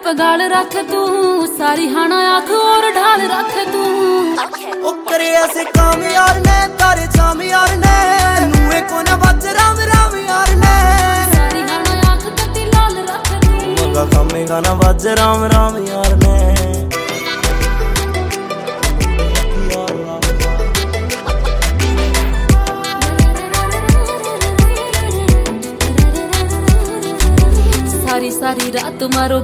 पगाल रख तू सारी हाना आँख और ढाल रख तू ओ करे ऐसे काम यार ने तारे जाम यार ने नुए को ना बज राम राम यार ने सारी हाना आँख कती लाल रख तू मगा कामे गाना बज राम राम यार ने सारी सारी रात मारो